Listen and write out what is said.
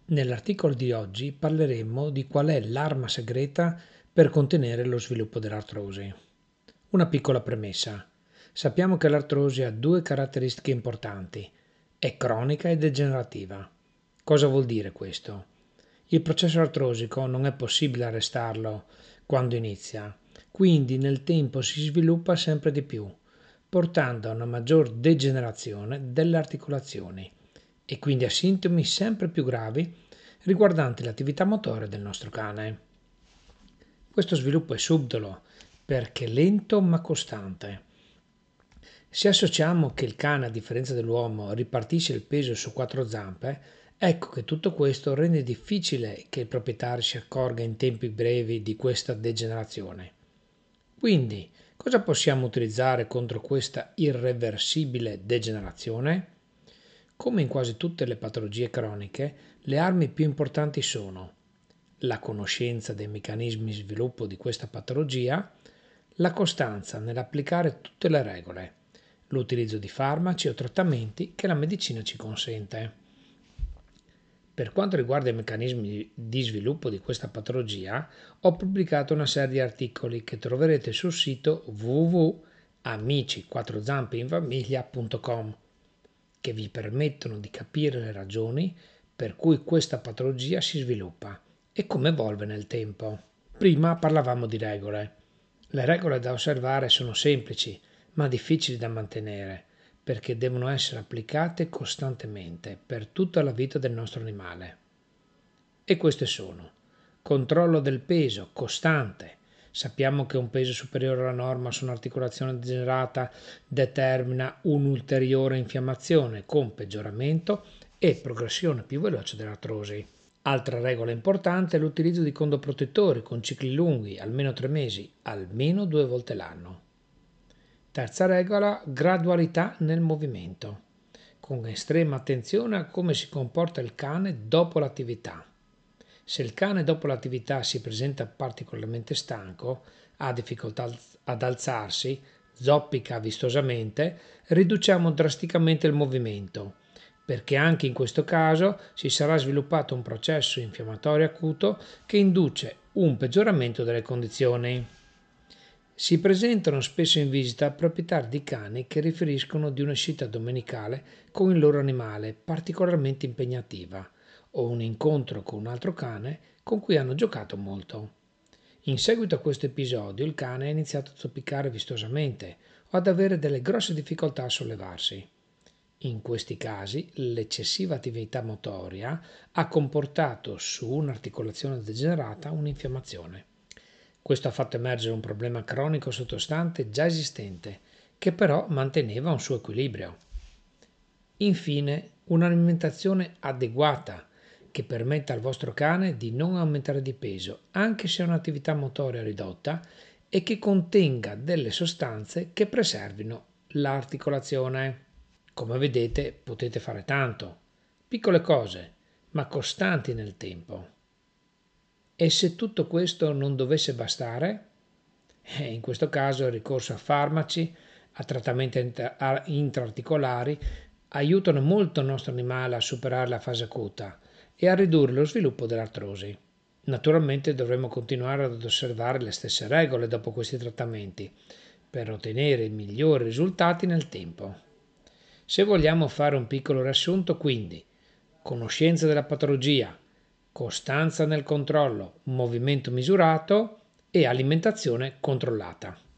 Nell'articolo di oggi parleremo di qual è l'arma segreta per contenere lo sviluppo dell'artrosi. Una piccola premessa. Sappiamo che l'artrosi ha due caratteristiche importanti: è cronica e degenerativa. Cosa vuol dire questo? Il processo artrosico non è possibile arrestarlo quando inizia, quindi nel tempo si sviluppa sempre di più, portando a una maggior degenerazione delle articolazioni e quindi a sintomi sempre più gravi riguardanti l'attività motoria del nostro cane. Questo sviluppo è subdolo perché lento ma costante. Se associamo che il cane, a differenza dell'uomo, ripartisce il peso su quattro zampe, ecco che tutto questo rende difficile che il proprietario si accorga in tempi brevi di questa degenerazione. Quindi, cosa possiamo utilizzare contro questa irreversibile degenerazione? Come in quasi tutte le patologie croniche, le armi più importanti sono la conoscenza dei meccanismi di sviluppo di questa patologia, la costanza nell'applicare tutte le regole, l'utilizzo di farmaci o trattamenti che la medicina ci consente. Per quanto riguarda i meccanismi di sviluppo di questa patologia, ho pubblicato una serie di articoli che troverete sul sito www.amici4zampeinfamiglia.com che vi permettono di capire le ragioni per cui questa patologia si sviluppa e come evolve nel tempo. Prima parlavamo di regole. Le regole da osservare sono semplici, ma difficili da mantenere, perché devono essere applicate costantemente per tutta la vita del nostro animale. E queste sono: controllo del peso costante. Sappiamo che un peso superiore alla norma su un'articolazione degenerata determina un'ulteriore infiammazione con peggioramento e progressione più veloce dell'artrosi. Altra regola importante è l'utilizzo di condoprotettori con cicli lunghi, almeno 3 mesi, almeno 2 volte l'anno. Terza regola, gradualità nel movimento, con estrema attenzione a come si comporta il cane dopo l'attività. Se il cane dopo l'attività si presenta particolarmente stanco, ha difficoltà ad alzarsi, zoppica vistosamente, riduciamo drasticamente il movimento, perché anche in questo caso si sarà sviluppato un processo infiammatorio acuto che induce un peggioramento delle condizioni. Si presentano spesso in visita proprietari di cani che riferiscono di un'uscita domenicale con il loro animale particolarmente impegnativa o un incontro con un altro cane con cui hanno giocato molto. In seguito a questo episodio il cane ha iniziato a zoppicare vistosamente o ad avere delle grosse difficoltà a sollevarsi. In questi casi l'eccessiva attività motoria ha comportato su un'articolazione degenerata un'infiammazione. Questo ha fatto emergere un problema cronico sottostante già esistente, che però manteneva un suo equilibrio. Infine, un'alimentazione adeguata che permetta al vostro cane di non aumentare di peso, anche se ha un'attività motoria ridotta, e che contenga delle sostanze che preservino l'articolazione. Come vedete, potete fare tanto, piccole cose, ma costanti nel tempo. E se tutto questo non dovesse bastare? In questo caso il ricorso a farmaci, a trattamenti intraarticolari aiutano molto il nostro animale a superare la fase acuta e a ridurre lo sviluppo dell'artrosi. Naturalmente dovremo continuare ad osservare le stesse regole dopo questi trattamenti per ottenere i migliori risultati nel tempo. Se vogliamo fare un piccolo riassunto, quindi, conoscenza della patologia, costanza nel controllo, movimento misurato e alimentazione controllata.